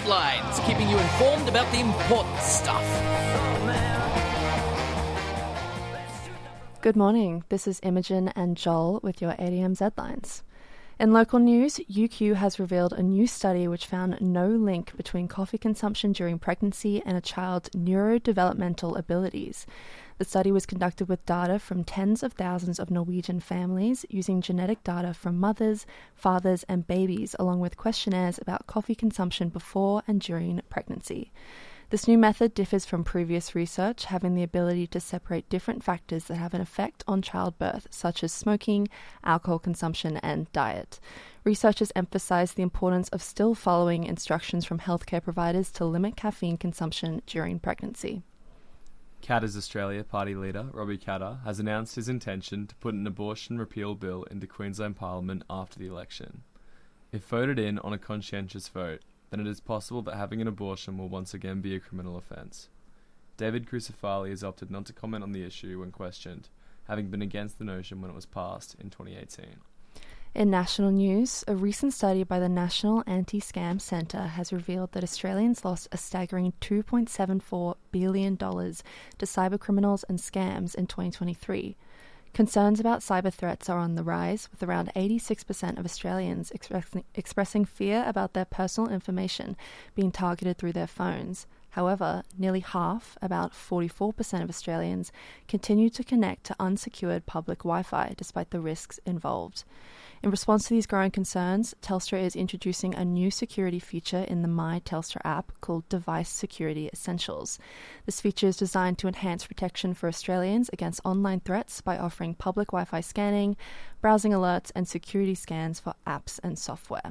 Headlines, keeping you informed about the important stuff. Good morning, this is Imogen and Joel with your ADM's Headlines. In local news, UQ has revealed a new study which found no link between coffee consumption during pregnancy and a child's neurodevelopmental abilities. The study was conducted with data from tens of thousands of Norwegian families using genetic data from mothers, fathers and babies, along with questionnaires about coffee consumption before and during pregnancy. This new method differs from previous research, having the ability to separate different factors that have an effect on childbirth, such as smoking, alcohol consumption, and diet. Researchers emphasise the importance of still following instructions from healthcare providers to limit caffeine consumption during pregnancy. Katter's Australia Party leader, Robbie Katter, has announced his intention to put an abortion repeal bill into Queensland Parliament after the election. If voted in on a conscientious vote, then it is possible that having an abortion will once again be a criminal offence. David Crucifali has opted not to comment on the issue when questioned, having been against the notion when it was passed in 2018. In national news, a recent study by the National Anti-Scam Centre has revealed that Australians lost a staggering $2.74 billion to cybercriminals and scams in 2023. Concerns about cyber threats are on the rise, with around 86% of Australians expressing fear about their personal information being targeted through their phones. However, nearly half, about 44% of Australians, continue to connect to unsecured public Wi-Fi despite the risks involved. In response to these growing concerns, Telstra is introducing a new security feature in the My Telstra app called Device Security Essentials. This feature is designed to enhance protection for Australians against online threats by offering public Wi-Fi scanning, browsing alerts, and security scans for apps and software.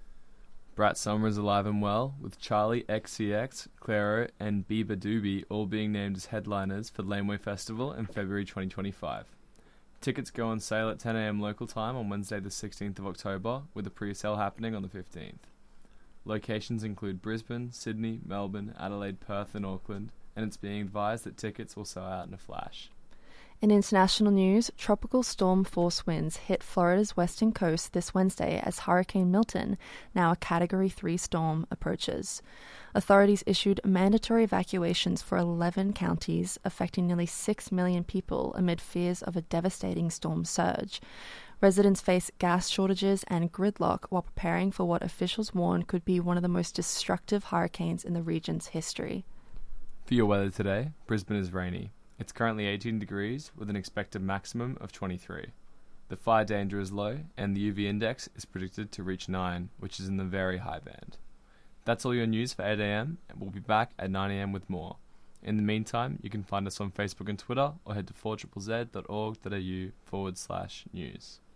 Brat Summer is alive and well, with Charlie XCX, Claro, and Biba Doobie all being named as headliners for the Laneway Festival in February 2025. Tickets go on sale at 10 a.m. local time on Wednesday the 16th of October, with a pre-sale happening on the 15th. Locations include Brisbane, Sydney, Melbourne, Adelaide, Perth and Auckland, and it's being advised that tickets will sell out in a flash. In international news, tropical storm force winds hit Florida's western coast this Wednesday as Hurricane Milton, now a Category 3 storm, approaches. Authorities issued mandatory evacuations for 11 counties, affecting nearly 6 million people amid fears of a devastating storm surge. Residents face gas shortages and gridlock while preparing for what officials warn could be one of the most destructive hurricanes in the region's history. For your weather today, Brisbane is rainy. It's currently 18 degrees with an expected maximum of 23. The fire danger is low and the UV index is predicted to reach 9, which is in the very high band. That's all your news for 8 a.m, and we'll be back at 9 a.m. with more. In the meantime, you can find us on Facebook and Twitter or head to 4ZZZ.org.au/news.